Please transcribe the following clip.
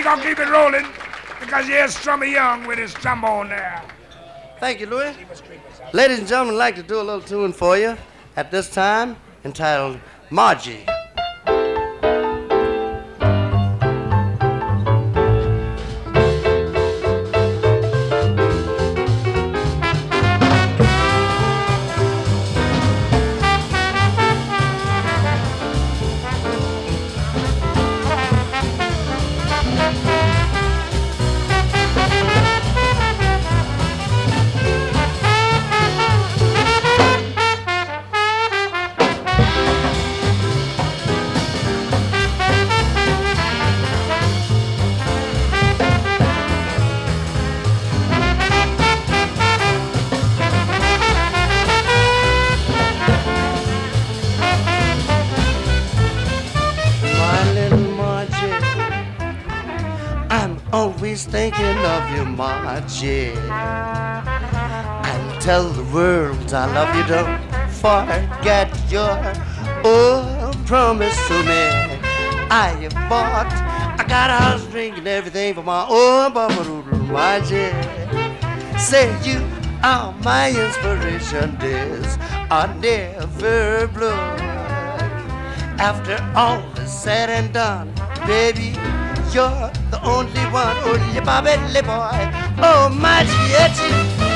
he gonna keep it rolling because here's Strummy Young with his trombone there. Thank you, Louis. Ladies and gentlemen, I'd like to do a little tune for you at this time entitled Margie. Always thinking of you, Margie. I'll tell the world I love you. Don't forget your promise to me. I have bought, I got a house, drink, and everything for my own Babadoodle, Margie. Say you are my inspiration. Days are never blue. After all is said and done, baby, you're the only one, only Bobby boy. Oh, my Gietty.